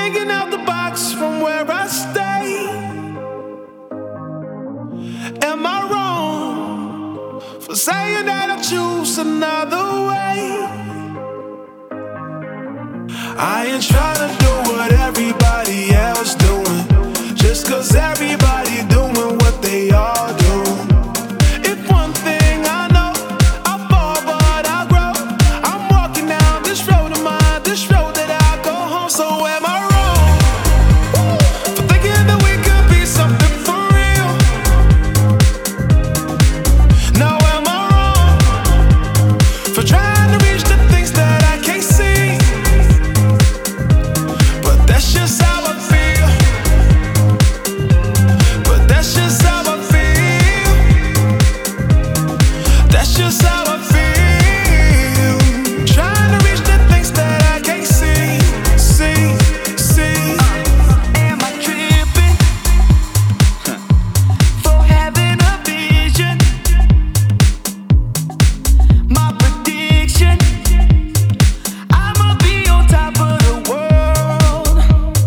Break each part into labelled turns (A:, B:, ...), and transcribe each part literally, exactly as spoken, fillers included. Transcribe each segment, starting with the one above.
A: thinking out the box from where I stay. Am I wrong for saying that I choose another way? I ain't trying to do what everybody else doing, just cause everybody doing what they all do. If one thing I know, I fall but I grow. I'm walking down this road of mine, this road that I go home. So am I wrong for thinking that we could be something for real? Now am I wrong for trying to reach the things that I can't see? But that's just how I feel. But that's just how I feel. That's just how I feel. Trying to reach the things that I can't see, see, see.
B: Am I tripping for having a vision? My prediction, I'ma be on top of the world.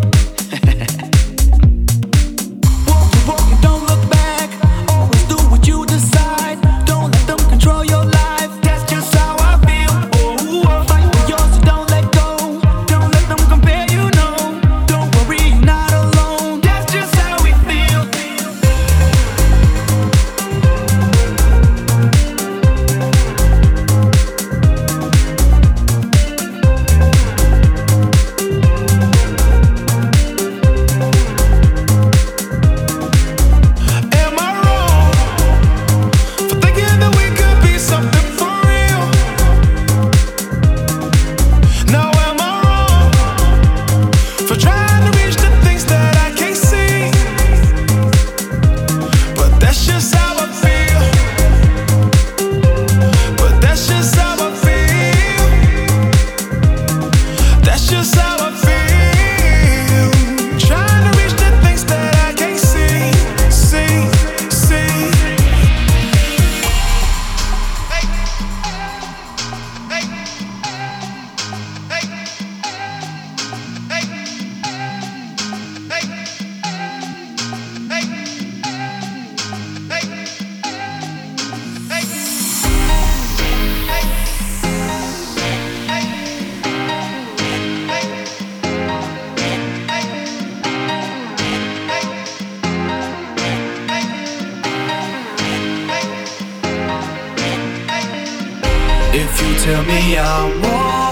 B: Walk the walk and don't look back. Always do what you decide. Don't let them control your life. That's just how I feel. Oh, fight for yours, so don't let go. Don't let them compare you, no. Don't worry, you're not alone. That's just how we feel.
A: Am I wrong for thinking that we could be something for real? Now am I wrong for trying to reach the things that I can't see? But that's just how I feel. But that's just how I feel. That's just how I feel. Trying to reach the things that I can't see, see, see. Hey, hey, hey, hey, hey, hey, hey, hey,
B: If you tell me I'm wrong,